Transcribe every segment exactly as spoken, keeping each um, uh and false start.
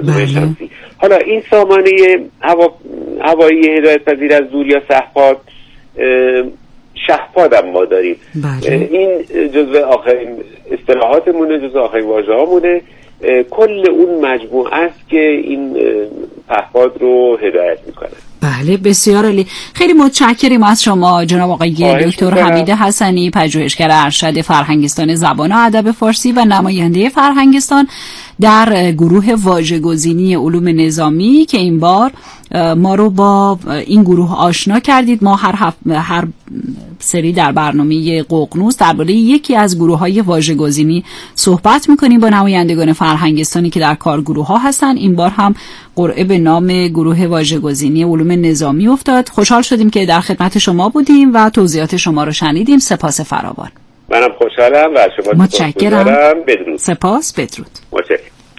منظومه شمسی. حالا این سامانه هوا هوایی هدایت پذیر از دور یا سهپاد شهپاد هم ما داریم. بله. این جزء آخرین اصطلاحاتمونه، جزء آخرین واژه‌هامونه. کل اون مجموعه است که این پهپاد رو هدایت میکنه. بله بسیار عالی. خیلی متشکریم از شما جناب آقای دکتر حمید حسنی، پژوهشگر ارشد فرهنگستان زبان و ادب فارسی و نماینده فرهنگستان در گروه واژه‌گزینی علوم نظامی که این بار ما رو با این گروه آشنا کردید. ما هر هف... هر سری در برنامه ققنوس درباره یکی از گروه‌های واژه‌گزینی صحبت می‌کنیم با نمایندگان فرهنگستانی که در کارگروه ها هستن. این بار هم قرعه به نام گروه واژه‌گزینی علوم نظامی افتاد. خوشحال شدیم که در خدمت شما بودیم و توضیحات شما رو شنیدیم. سپاس فراوان. منم خوشحالم و شما متشکرم. بدرود. سپاس. بدرود. متشکرم.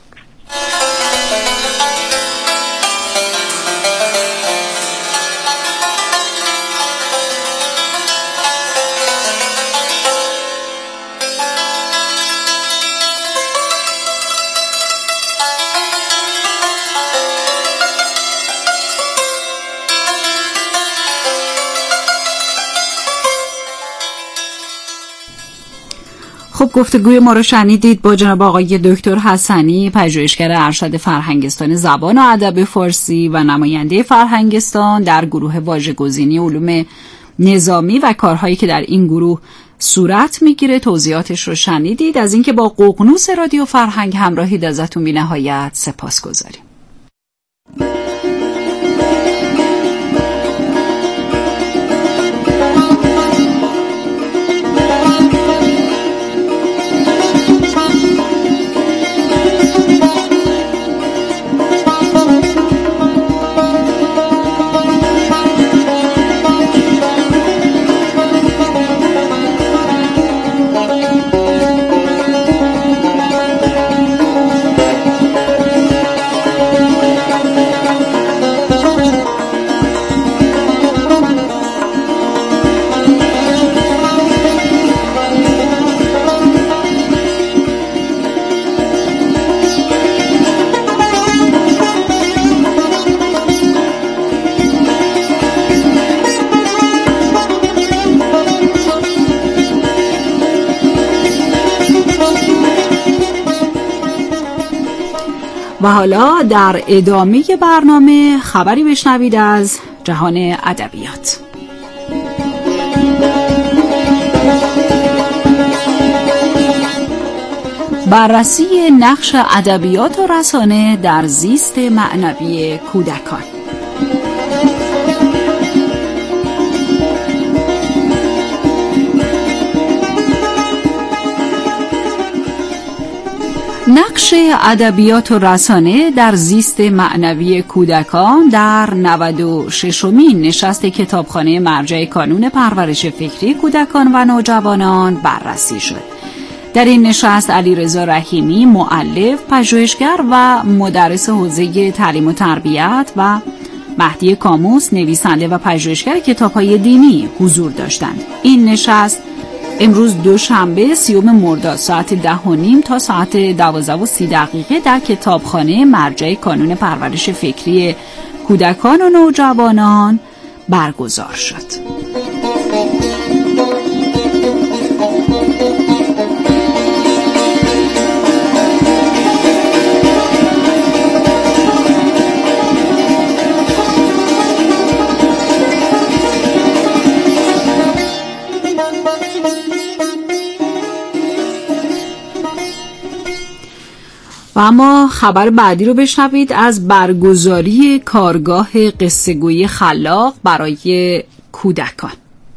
خب گفتگوی ما رو شنیدید با جناب آقای دکتر حسنی، پژوهشگر ارشد فرهنگستان زبان و ادب فارسی و نماینده فرهنگستان در گروه واژه‌گزینی علوم نظامی و کارهایی که در این گروه صورت میگیره. توضیحاتش رو شنیدید. از اینکه با ققنوس رادیو فرهنگ همراهید ازتون بی‌نهایت سپاسگزاریم. و حالا در ادامه برنامه خبری بشنوید از جهان ادبیات. بررسی نقش ادبیات و رسانه در زیست معنوی کودکان. نقش ادبیات و رسانه در زیست معنوی کودکان در نود و ششمین نشست کتابخانه مرجع کانون پرورش فکری کودکان و نوجوانان بررسی شد. در این نشست علیرضا رحیمی، مؤلف، پژوهشگر و مدرس حوزه تعلیم و تربیت و مهدی کاموس، نویسنده و پژوهشگر کتاب‌های دینی حضور داشتند. این نشست امروز دوشنبه سیوم مرداد ساعت ده و نیم تا ساعت دوازده و سی دقیقه در کتابخانه مرجع کانون پرورش فکری کودکان و نوجوانان برگزار شد. و اما خبر بعدی رو بشنوید از برگزاری کارگاه قصه‌گویی خلاق برای کودکان.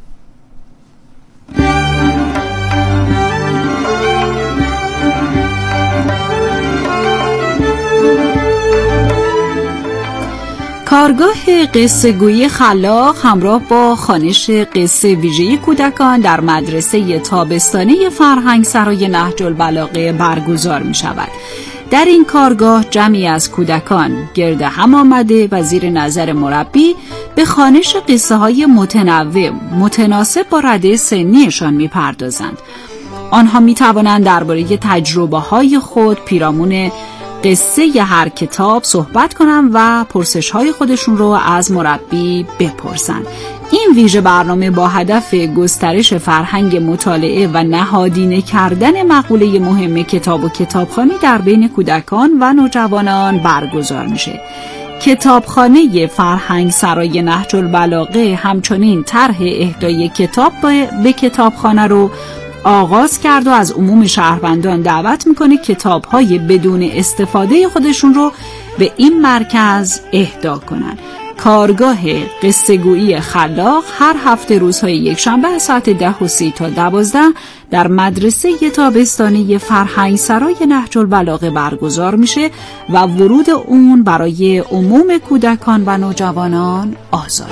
کارگاه قصه‌گویی خلاق همراه با خوانش قصه ویژه کودکان در مدرسه تابستانی فرهنگسرای نهج البلاغه برگزار می شود. در این کارگاه جمعی از کودکان گرد هم آمده و زیر نظر مربی به خوانش قصه های متنوع متناسب با رده سنیشان می پردازند. آنها می توانند درباره تجربه های خود پیرامون قصه ی هر کتاب صحبت کنن و پرسش های خودشون رو از مربی بپرسن. این ویژه برنامه با هدف گسترش فرهنگ مطالعه و نهادینه کردن مقوله مهم کتاب و کتابخوانی در بین کودکان و نوجوانان برگزار میشه. کتابخانه فرهنگ سرای نهج البلاغه همچنین طرح اهدای کتاب به کتابخانه رو آغاز کرد و از عموم شهروندان دعوت میکنه کتاب‌های بدون استفاده خودشون رو به این مرکز اهدا کنن. کارگاه قصه‌گویی خلاق هر هفته روزهای یک شنبه از ساعت ده و سی تا دوازده در مدرسه تابستانی فرهنگ سرای نهج البلاغه برگزار میشه و ورود اون برای عموم کودکان و نوجوانان آزاده.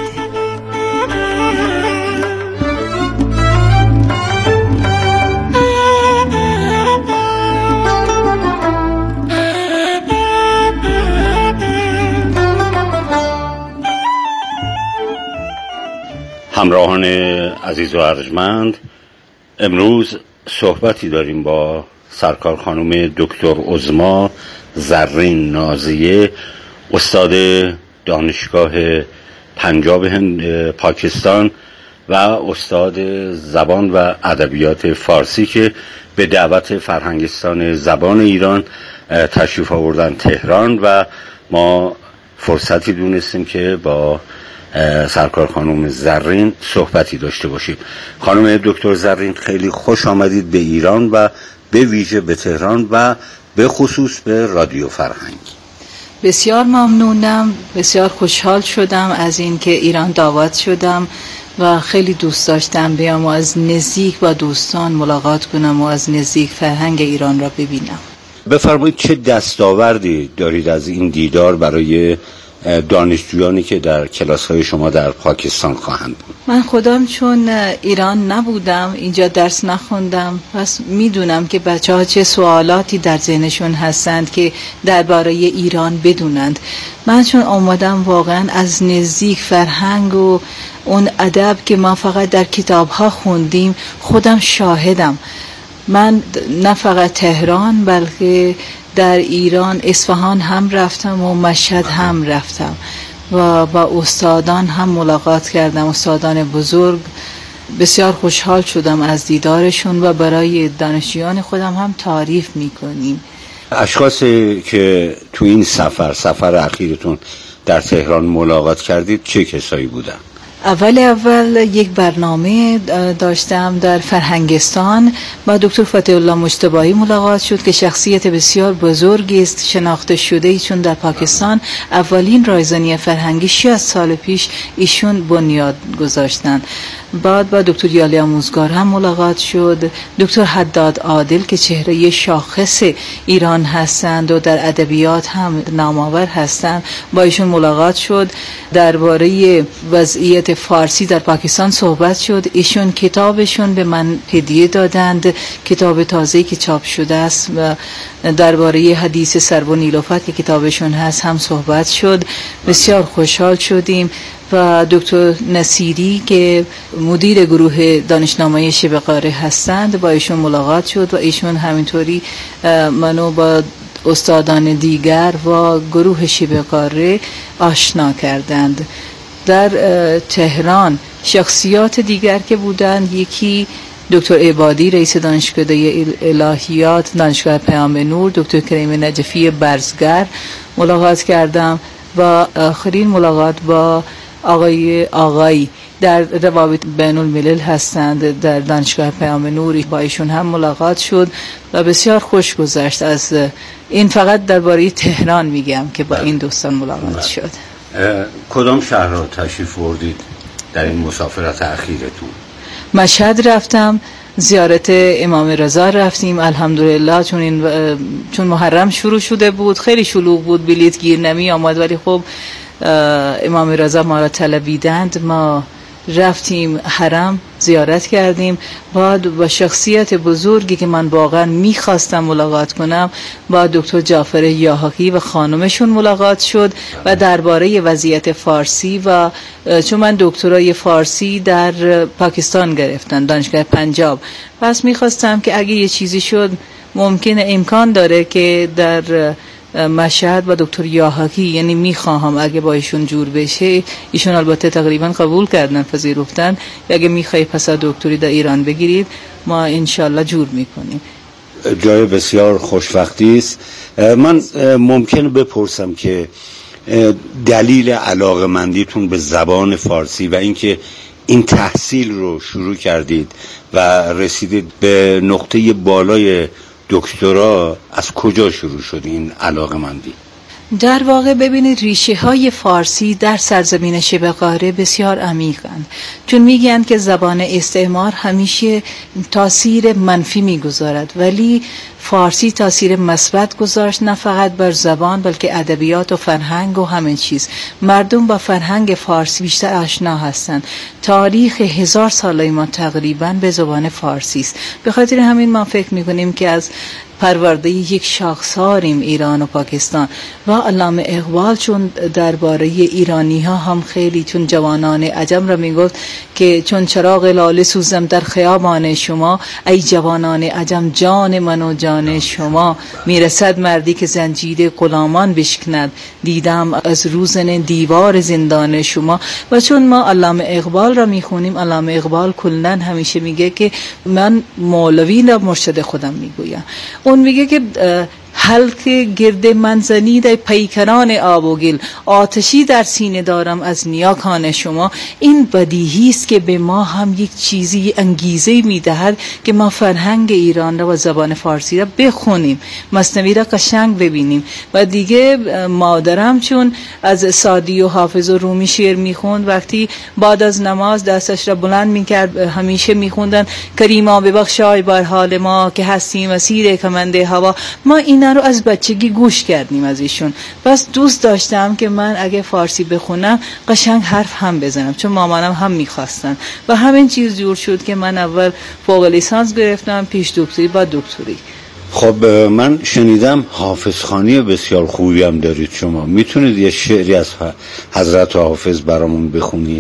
همراهان عزیز و ارجمند، امروز صحبتی داریم با سرکار خانم دکتر عظما زرین نازیه، استاد دانشگاه پنجاب هند پاکستان و استاد زبان و ادبیات فارسی که به دعوت فرهنگستان زبان ایران تشریف آوردن تهران و ما فرصتی دونستیم که با سرکار خانم زرین صحبتی داشته باشیم. خانم دکتر زرین، خیلی خوش آمدید به ایران و به ویژه به تهران و به خصوص به رادیو فرهنگ. بسیار ممنونم، بسیار خوشحال شدم از این که ایران دعوت شدم و خیلی دوست داشتم بیام و از نزدیک با دوستان ملاقات کنم و از نزدیک فرهنگ ایران را ببینم. بفرمایید چه دستاوردی دارید از این دیدار برای دانشجویانی که در کلاس‌های شما در پاکستان خواهند بود؟ من خودم چون ایران نبودم، اینجا درس نخوندم، پس میدونم که بچه‌ها چه سوالاتی در ذهنشون هستند که درباره ایران بدونند. من چون اومدم واقعا از نزدیک فرهنگ و اون ادب که ما فقط در کتاب‌ها خوندیم خودم شاهدم. من نه فقط تهران بلکه در ایران اصفهان هم رفتم و مشهد هم رفتم و با استادان هم ملاقات کردم، استادان بزرگ. بسیار خوشحال شدم از دیدارشون و برای دانشجویان خودم هم تعریف میکنیم. اشخاصی که تو این سفر سفر اخیرتون در تهران ملاقات کردید چه کسایی بودن؟ اول اول یک برنامه داشتم در فرهنگستان با دکتر فتح الله مجتبی ملاقات شد که شخصیت بسیار بزرگی است، شناخته شده، چون در پاکستان اولین رایزنی فرهنگی شصت سال پیش ایشون بنیاد گذاشتن. بعد با دکتر یالی آموزگار هم ملاقات شد، دکتر حداد عادل که چهره شاخص ایران هستند و در ادبیات هم نامآور هستند، با ایشون ملاقات شد. درباره وضعیت فارسی در پاکستان صحبت شد. ایشون کتابشون به من هدیه دادند، کتاب تازه‌ای که چاپ شده است و درباره حدیث سرو و نیلوفر که کتابشون هست هم صحبت شد. بسیار خوشحال شدیم. و دکتر نصیری که مدیر گروه دانشنامه شبه قاره هستند با ایشون ملاقات شد و ایشون همینطوری منو با استادان دیگر و گروه شبه قاره آشنا کردند. در تهران شخصیات دیگر که بودند، یکی دکتر عبادی رئیس دانشکده الهیات دانشگاه پیام نور، دکتر کریم نجفی برزگر ملاقات کردم و آخرین ملاقات با آقای آقایی در روابط بین الملل هستند در دانشگاه پیام نور، با ایشون هم ملاقات شد و بسیار خوش گذشت. از این فقط درباره تهران میگم که با این دوستان ملاقات شد. کدام شهر را تشریف بردید در این مسافرت اخیرتون؟ مشهد رفتم، زیارت امام رضا رفتیم الحمدلله، چون این چون محرم شروع شده بود خیلی شلوغ بود، بلیط گیر نمی آمد، ولی خب امام رضا ما را طلبیدند، ما رفتیم حرم زیارت کردیم. بعد با شخصیت بزرگی که من واقعا میخواستم ملاقات کنم با دکتر جعفر یاحقی و خانمشون ملاقات شد و درباره وضعیت فارسی و چون من دکترای فارسی در پاکستان گرفتم دانشگاه پنجاب، پس میخواستم که اگه یه چیزی شد ممکنه امکان داره که در مشهد و دکتر یاحقی، یعنی میخواهم اگه با ایشون جور بشه، ایشون البته تقریبا قبول کردن، پذیرفتن، اگه میخوای پس دکتری در ایران بگیرید ما انشالله جور میکنیم. جای بسیار خوشوقتی است. من ممکن بپرسم که دلیل علاقه‌مندیتون به زبان فارسی و اینکه این تحصیل رو شروع کردید و رسیدید به نقطه بالای دکترا از کجا شروع شد این علاقه‌مندی؟ در واقع ببینید ریشه های فارسی در سرزمین شبه قاره بسیار عمیقند، چون میگن که زبان استعمار همیشه تاثیر منفی میگذارد، ولی فارسی تاثیر مثبت گذاشت، نه فقط بر زبان بلکه ادبیات و فرهنگ و همین چیز. مردم با فرهنگ فارسی بیشتر آشنا هستند. تاریخ هزار ساله ما تقریبا به زبان فارسی است. به خاطر همین ما فکر میکنیم که از پرورده یک شاخساریم ایران و پاکستان. و علامه اقبال چون درباره ایرانی ها هم خیلی، چون جوانان عجم را میگفت که چون چراغ لاله سوزم در خیابان شما، ای جوانان عجم جان من و جان شما، میرسد مردی که زنجیر غلامان بشکند، دیدم از روزن دیوار زندان شما. و چون ما علامه اقبال را میخونیم، علامه اقبال کلن همیشه میگه که من مولوی را مرشد خودم میگویم. اون میگه که حلق گرد منزنی در پیکران آب و گل، آتشی در سینه دارم از نیاکان شما. این بدیهی است که به ما هم یک چیزی انگیزه میدهد که ما فرهنگ ایران را و زبان فارسی را بخونیم، مثنوی را قشنگ ببینیم. و دیگه مادرم چون از سعدی و حافظ و رومی شعر میخوند، وقتی بعد از نماز دستش را بلند میکرد همیشه میخوندن کریما ببخشای بر حال ما که هستیم اسیر کمند هوا. ما این رو از بچگی گوش کردیم از ایشون. بس دوست داشتم که من اگه فارسی بخونم قشنگ حرف هم بزنم، چون مامانم هم میخواستن. و همین چیز جور شد که من اول فوق لیسانس گرفتم، پیش دکتری، بعد دکتری. خب من شنیدم حافظخوانی بسیار خوبی هم دارید شما. میتونید یه شعری از حضرت حافظ برامون بخونید؟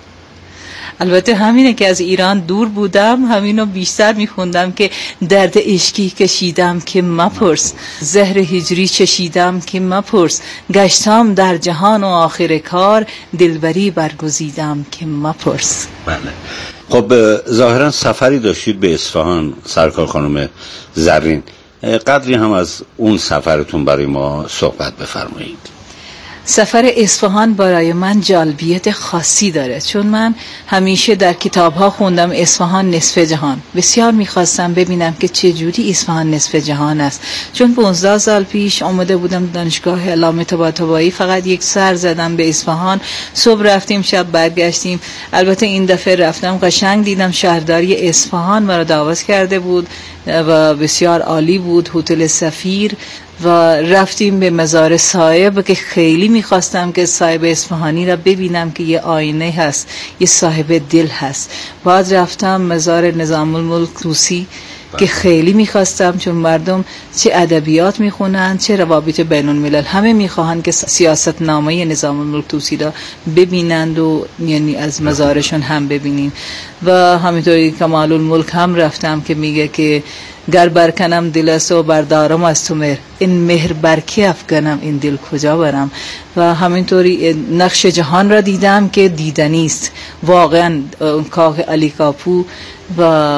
البته همینه که از ایران دور بودم همینو بیشتر میخوندم که درد عشقی کشیدم که مپرس، زهر هجری چشیدم که مپرس، گشتم در جهان و آخر کار، دلبری برگزیدم که مپرس. بله. خب ظاهرا سفری داشتید به اصفهان سرکار خانم زرین، قدری هم از اون سفرتون برای ما صحبت بفرمایید. سفر اصفهان برای من جالبیت خاصی داره، چون من همیشه در کتاب‌ها خوندم اصفهان نصف جهان. بسیار می‌خواستم ببینم که چه جوری اصفهان نصف جهان است، چون پانزده سال پیش آمده بودم دانشگاه علامه طباطبایی، فقط یک سر زدم به اصفهان، صبح رفتیم شب برگشتیم. البته این دفعه رفتم قشنگ دیدم، شهرداری اصفهان مرا دعوت کرده بود و بسیار عالی بود، هتل سفیر. و رفتیم به مزار صاحب که خیلی میخواستم که صاحب اصفهانی را ببینم که یه آینه هست، یه صاحب دل هست. بعد رفتم مزار نظام الملک طوسی که خیلی میخواستم، چون مردم چه ادبیات میخونن چه روابط بین الملل، همه میخواهند که سیاست نامه نظام الملک طوسی را ببینند و یعنی از مزارشون هم ببینیم. و همینطوری کمال الملک هم رفتم که میگه که گر برکنم دل است و بردارم از تو مهر، این مهر برکی افکنم این دل کجا برم. و همینطوری نقش جهان را دیدم که دیدنی است واقعا، کاخ علی کاپو و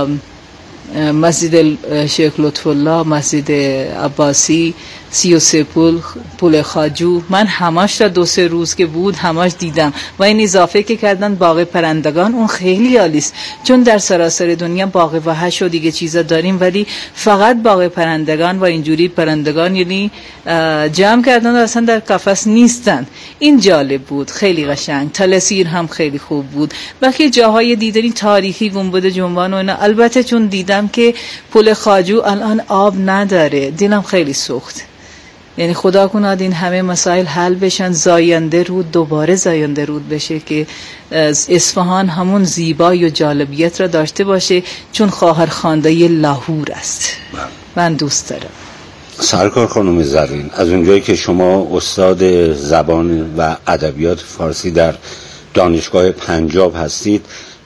مسجد شیخ لطف الله، مسجد عباسی، سی و سه پول، پول خواجو، من هماش را دو سه روز که بود هماش دیدم. و این اضافه که کردن باغ پرندگان، اون خیلی عالی است، چون در سراسر دنیا باغ وحش و دیگه چیزا داریم، ولی فقط باغ پرندگان و اینجوری پرندگان یعنی جمع کردن و اصلا در قفس نیستن. این جالب بود، خیلی قشنگ. تلسیر هم خیلی خوب بود. بقیه جاهای دیدنی تاریخی گنبد جنبان و اینا، البته چون دیدم که پل خواجو الان آب نداره، دلم خیلی سوخت. یعنی خدا کند این همه مسائل حل بشن، زاینده رود دوباره زاینده رود بشه که اصفهان همون زیبایی و جالبیت را داشته باشه، چون خواهرخوانده لاهور است. من دوست دارم. سرکار خانم زرین، از اونجایی که شما استاد زبان و ادبیات فارسی در دانشگاه پنجاب هستید،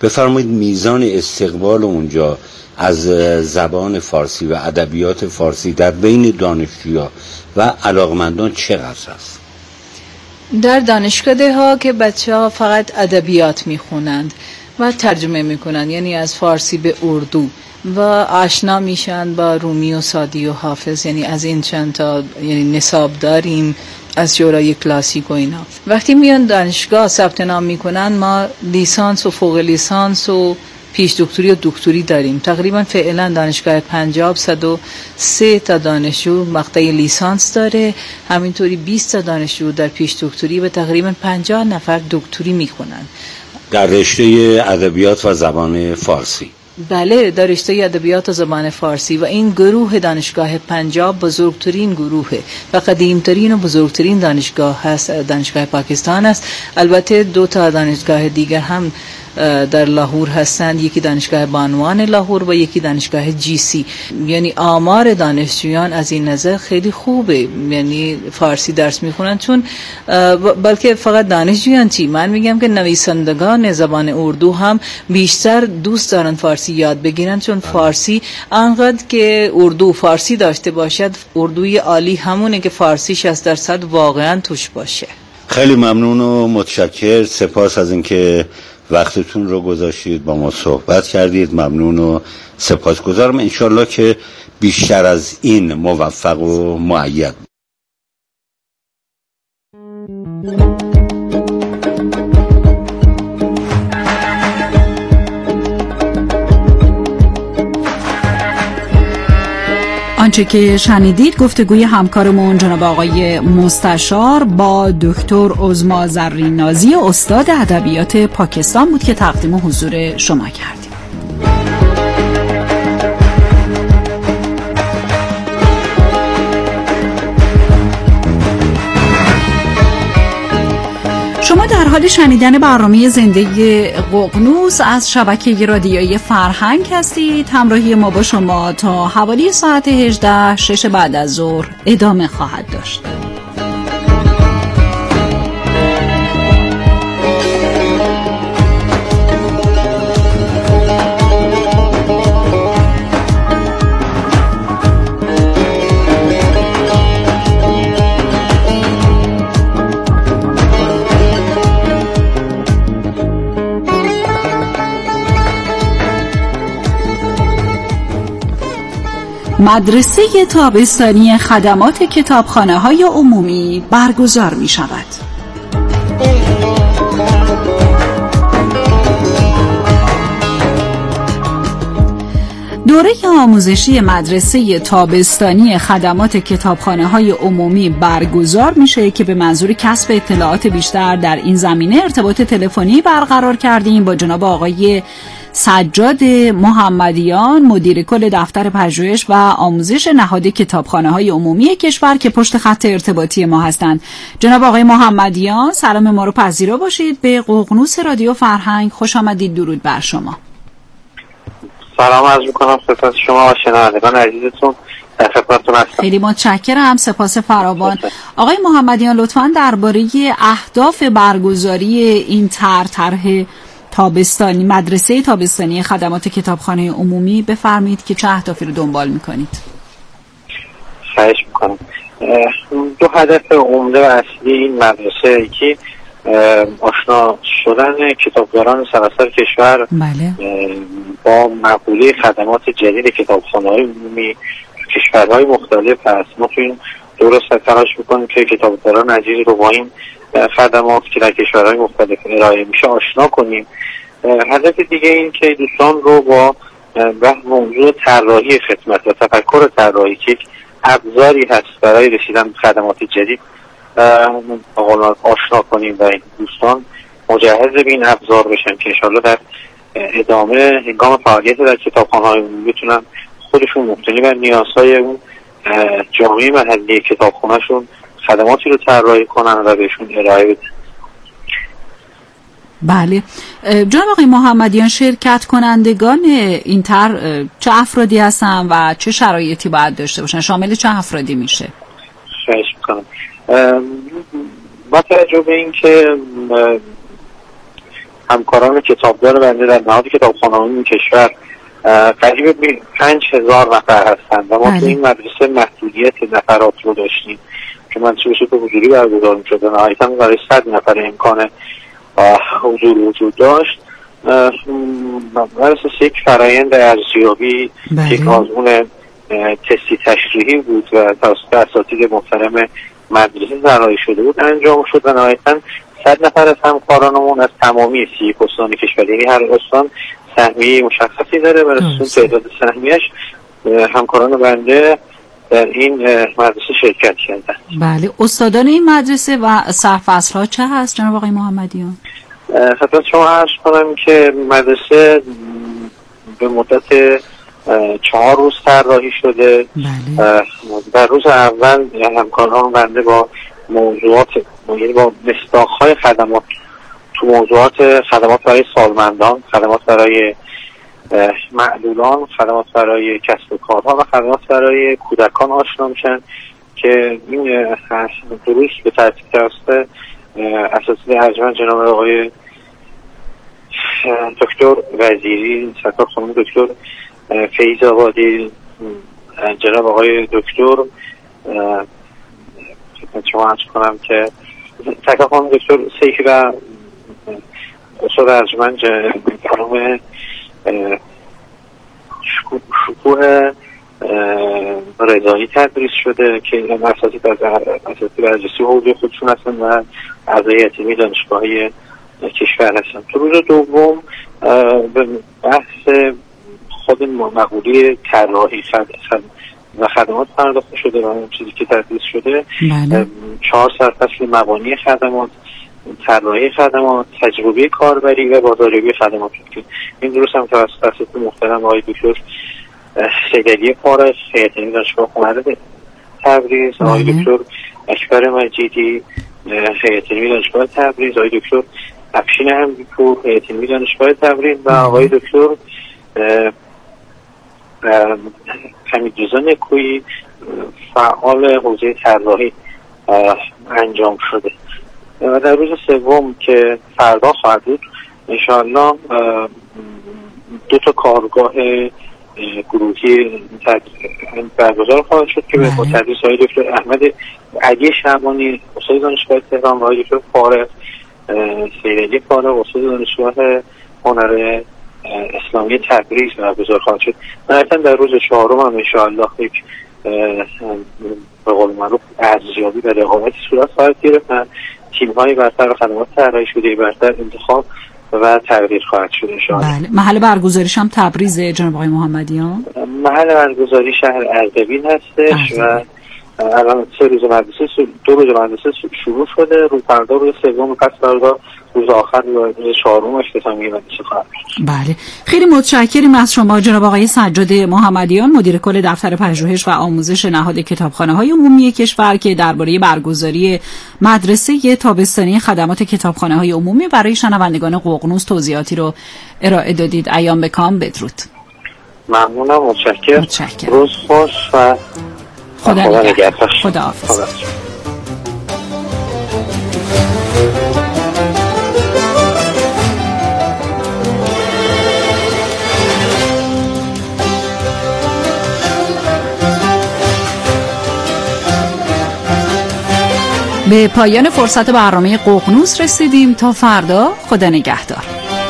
بفرمایید میزان استقبال اونجا از زبان فارسی و ادبیات فارسی در بین دانشجوها و علاقمندان چقدر است؟ در دانشکده ها که بچه ها فقط ادبیات میخونند و ترجمه میکنن، یعنی از فارسی به اردو، و آشنا میشن با رومی و سعدی و حافظ، یعنی از این چند تا یعنی نصاب داریم از شورای کلاسیک و اینا. وقتی میان دانشگاه ثبت نام میکنن، ما لیسانس و فوق لیسانس و پیش دکتری و دکتری داریم. تقریبا فعلا دانشگاه پنجاب صد و سه تا دانشجو مقطع لیسانس داره، همینطوری بیست تا دانشجو در پیش دکتری و تقریبا پنجاه نفر دکتری میکنن در رشته ادبیات و زبان فارسی. بله، در رشته ادبیات و زبان فارسی. و این گروه دانشگاه پنجاب بزرگترین گروهه و قدیمترین و بزرگترین دانشگاه هست، دانشگاه پاکستان است. البته دو تا دانشگاه دیگر هم در لاهور هستند، یکی دانشگاه بانوان لاهور و یکی دانشگاه جی سی. یعنی آمار دانشجویان از این نظر خیلی خوبه، یعنی فارسی درس میخونن. چون بلکه فقط دانشجویان چی، من میگم که نویسندگان زبان اردو هم بیشتر دوست دارن فارسی یاد بگیرن، چون فارسی انقدر که اردو فارسی داشته باشد، اردوی عالی همونه که فارسی شصت درصد واقعا توش باشه. خیلی ممنون و متشکر، سپاس از اینکه وقتتون رو گذاشتید با ما صحبت کردید. ممنون و سپاسگزارم. انشالله که بیشتر از این موفق و مؤید. آنچه که شنیدید گفتگوی همکارمون جناب آقای مستشار با دکتر عظما زرین نازی، استاد ادبیات پاکستان بود که تقدیم حضور شما کردیم. شما در حال شنیدن برنامه زنده ققنوس از شبکه رادیویی فرهنگ هستید. همراهی ما با شما تا حوالی ساعت هجده شش بعد از ظهر ادامه خواهد داشت. مدرسه تابستانی خدمات کتابخانه‌های عمومی برگزار می شود. دوره آموزشی مدرسه تابستانی خدمات کتابخانه‌های عمومی برگزار میشه که به منظور کسب اطلاعات بیشتر در این زمینه ارتباط تلفنی برقرار کردیم با جناب آقای سجاد محمدیان، مدیر کل دفتر پژوهش و آموزش نهاد کتابخانه‌های عمومی کشور که پشت خط ارتباطی ما هستند. جناب آقای محمدیان، سلام ما رو پذیرا باشید. به ققنوس رادیو فرهنگ خوش آمدید. درود بر شما. سلام عرض می‌کنم خدمت شما و شنوندگان عزیزتون. در خدمتتون هستم. خیلی متشکرم، سپاس فراوان. آقای محمدیان، لطفاً درباره اهداف برگزاری این طرح طرح تابستانی مدرسه تابستانی خدمات کتابخانه عمومی بفرمایید که چه اهدافی رو دنبال میکنید؟ خواهش میکنم. دو هدف عمده و اصلی این مدرسه یکی آشنا شدن کتابداران سراسر کشور بله. با مقوله خدمات جدید کتابخانه‌های عمومی کشورهای مختلف هست. ما تو این درست تلاش میکنیم که کتابداران عزیز رو با این خدمات که در کشورهای مختلف ارائه میشه آشنا کنیم. هدف دیگه این که دوستان رو با موضوع طراحی خدمت و تفکر طراحی که یک ابزاری هست برای رسیدن به خدمات جدید آشنا کنیم و دوستان مجهز به این ابزار بشن که انشاءالله در ادامه هنگام فعالیت در کتابخانه‌های عمومی بتونن خودشون مبتنی بر نیازهای اون جامعه محلی کتابخانه‌شون خدماتی رو طراحی کنن و بهشون ارائه بدن. بله. جناب آقای محمدیان، شرکت کنندگان این طرح چه افرادی هستن و چه شرایطی باید داشته باشن؟ شامل چه افرادی میشه؟ خواهش میکنم. با توجه به این که همکاران کتابدار بنده در نهاد کتابخانه عمومی کشور قریب به پنج هزار نفر هستند و ما تو این مدرسه محدودیت نفرات رو داشتیم که مدرسه به حضوری برگزار می‌شد. نهایتاً برای صد نفر امکان حضور وجود داشت. بر اساس یک فرآیند ارزیابی یک آزمون تستی تشریحی بود و توسط اساتید محترم مدرسه طراحی شده بود انجام شد و نهایتاً صد نفر از همکارانمون از تمامی سی یک استان کشور، یعنی هر استان سهمیه مشخصی داره و اساس تعداد سهمیه‌اش همکاران بنده در این مدرسه شرکت کردند. بله، استادان این مدرسه و سرفصل‌ها چه هست جناب آقای محمدیان؟ خدمت شما عرض کنم که مدرسه به مدت چهار روز طراحی شده. بله. در روز اول همکاران بنده با موضوعات یعنی با مصداق‌های خدمات تو موضوعات خدمات برای سالمندان، خدمات برای معلولان، خدمات برای کسب و کارها و خدمات برای کودکان آشنا میشن که این دروس به ترتیب توسط اساتید ارجمند جناب آقای دکتر وزیری، سرکار خانم دکتر فیض آبادی، جناب آقای دکتر خدمت شما عرض کنم که سرکار خانم دکتر سیفی و استاد ارجمند خانم شکوه رضایی تدریس شده که این اساتید از اساتید برجسته حوزه خودشون هستن و اعضای هیئت دانشگاهی کشور هستن. تو روز دوم به بحث خود مقوله طراحی و خدمات پرداخته شده و اون چیزی که تدریس شده چهار سرفصل مبانی خدمات، طراحی خدمات، تجربه کاربری و بازاریابی خدمات بود. این دروس هم توسط اساتید محترم آقای دکتر سیدعلی فارغ هیئت علمی دانشگاه هنر تبریز، آقای دکتر اکبر مجیدی هیئت علمی دانشگاه تبریز، آقای دکتر افشین حمیدپور هیئت علمی دانشگاه تبریز و آقای دکتر حمیدرضا نکویی فعال حوزه طراحی انجام شده. و در روز سوم که فردا خواهد بود انشاءالله دو تا کارگاه گروهی برگزار خواهد شد که با تدریس های دکتر احمد علی شعبانی استاد دانشگاه تهران و های دکتر فارغ سیدعلی فارغ استاد دانشگاه هنر اسلامی تبریز برگزار خواهد شد. مثلا در روز چهارم هم انشاءالله یک به قول معروف ارزیابی و رقابتی صورت خواهد گرفت و تیم های برتر و خدمات طراحی شده برتر انتخاب و تغییر خواهد شد انشاءالله. بله. محل برگزاریش هم تبریز جناب آقای محمدیان؟ محل برگزاری شهر اردبیل هستش و الان سه روز مدرسه دو روز مدرسه شروع شده. روز فردا روز سوم پس فردا روز آخر روز چهارم اختتامیه مدرسه خواهد شد. بله، خیلی متشکریم از شما جناب آقای سجاد محمدیان، مدیر کل دفتر پژوهش و آموزش نهاد کتابخانه‌های عمومی کشور که درباره برگزاری مدرسه تابستانی خدمات کتابخانه‌های عمومی برای شنوندگان ققنوس توضیحاتی رو ارائه دادید. ایام بکام، بدرود. ممنونم، متشکرم. متشکرم. روز خوش و خدا نگهدار. خدا حافظ. به پایان فرصت برنامه ققنوس رسیدیم. تا فردا، خدا نگهدار.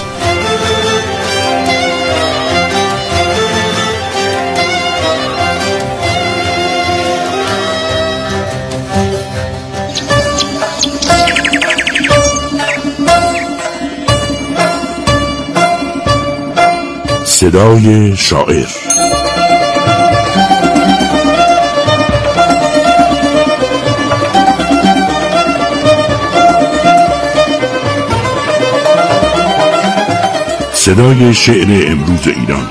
صدای شاعر صدای شعر امروز ایران.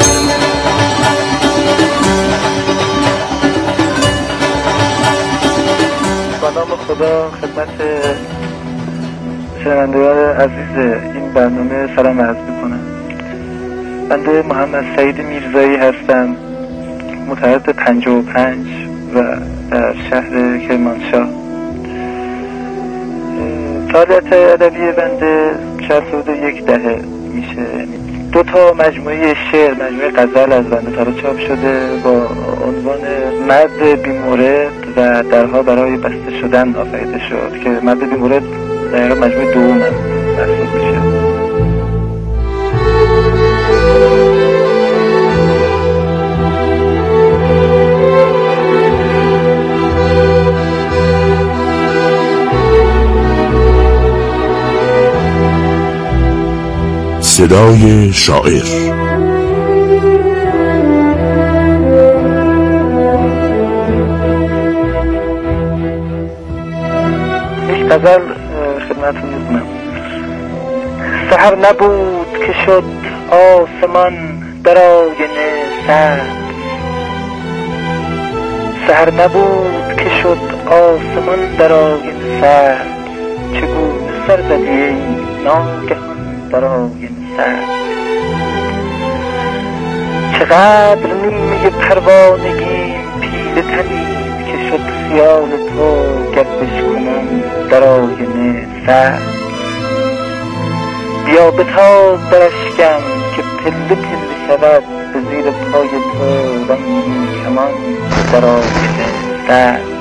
با نام خدا خدمت شنوندگان عزیز این برنامه سلام عرض می‌کنم. بنده محمد سعید میرزایی هستم، متولد پنجاه و پنج و در شهر کرمانشاه. فعالیت ادبی بنده شاید حدود یک دهه میشه. دو تا مجموعه شعر، مجموعه غزل از بنده تارا چاپ شده با عنوان مرد بی‌مورد و درها برای بسته شدن آفریده شد که مرد بی‌مورد در مجموعه دوم هم محسوب میشه. صدای شاعر. یک غزل خدمتتون می‌خونم. سحر نبود که شد آسمان در آینه سبز، سحر نبود که شد آسمان در آینه سبز، چگونه سر زدی ای ناگهان در آینه سبز. چقدر نیمه پروانگی پیل تنید که شد خیال تو گردش کنم در آینه سبز. بیا بتاب برشکم که پله پله شود به زیر پای تو رنگین کمان در آینه سبز.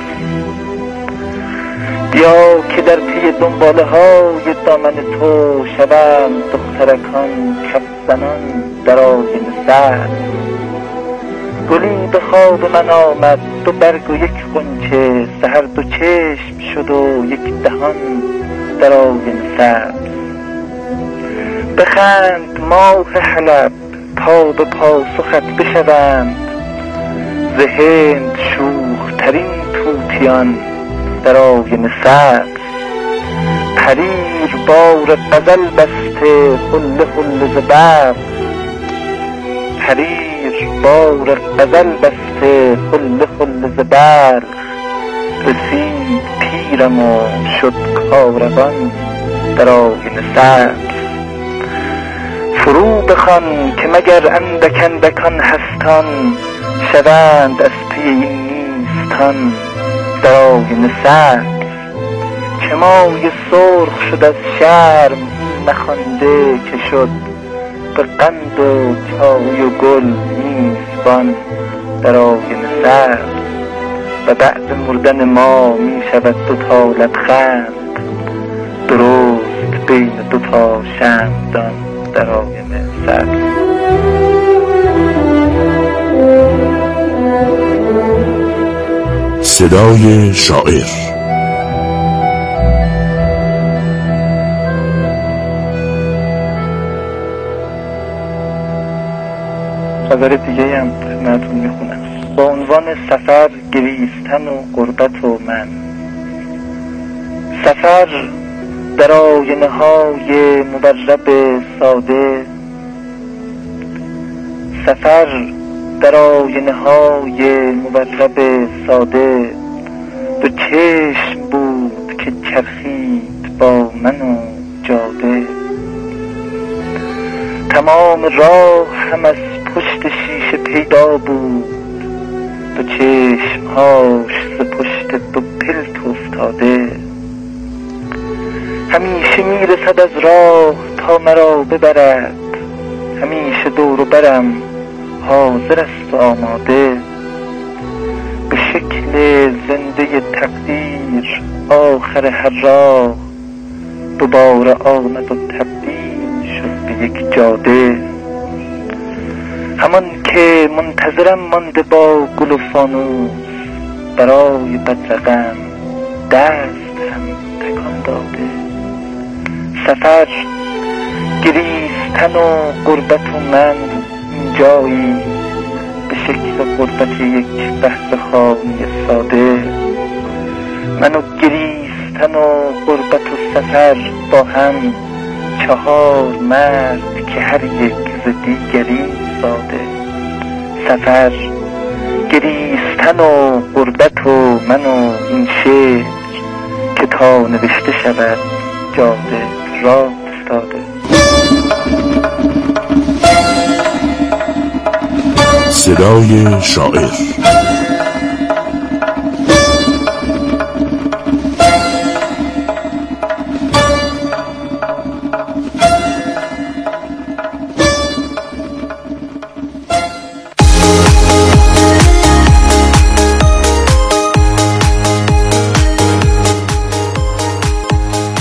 بیا که در پی دنباله های دامن تو شوند دخترکان کف زنان در آینه سبز. گلی به خواب من آمد دو برگ و یک غنچه، سحر دو چشم شد و یک دهان در آینه سبز. بخند ماه حلب تا به پاسخت بشوند، ز هند شوخ ترین طوطیان در آینه سبز. حریر بار غزل بسته حله حله ز برق، حریر بار غزل بسته حله حله ز برق. رسید پیرم و شد کاروان در آینه سبز. فرو بخوان که مگر اندک اندکان هستان شوند از پی این نیستان در آینه سبز. چه مایه سرخ شد از شرم نخوانده که شد به قند و چای و گل میزبان در آینه سبز. و بعد مردن ما می شود دو تا لبخند درست بین دو تا شمعدان در آینه سبز. صدای شاعر. غزل دیگه هم خدمتتون میخونم با عنوان سفر، گریستن و غربت و من. سفر در آینه های مبرب ساده، سفر در آینه های مبرب ساده، دو چشم بود که چرخید با من و جاده. تمام راه هم از پشت شیشه پیدا بود، دو چشمهاش ز پشت دو پلک افتاده. همیشه میرسد از راه تا مرا ببرد، همیشه دور و برم حاضر است و آماده. به شکل زنده تقدیر آخر هر راه دوباره آمد و تبدیل شد به یک جاده. همان که منتظرم مانده با گل و فانوس، برای بدرقم دست هم تکان داده. سفر، گریستن و غربت و من اینجایی به شکل غربت یک بحث خانه ساده. من و گریستن و غربت و سفر با هم چهار مرد که هر یک ز دیگری ساده. سفر، گریستن و غربت و من و این شعر که تا نوشته شود جاده راه افتاده. صدای شاعر.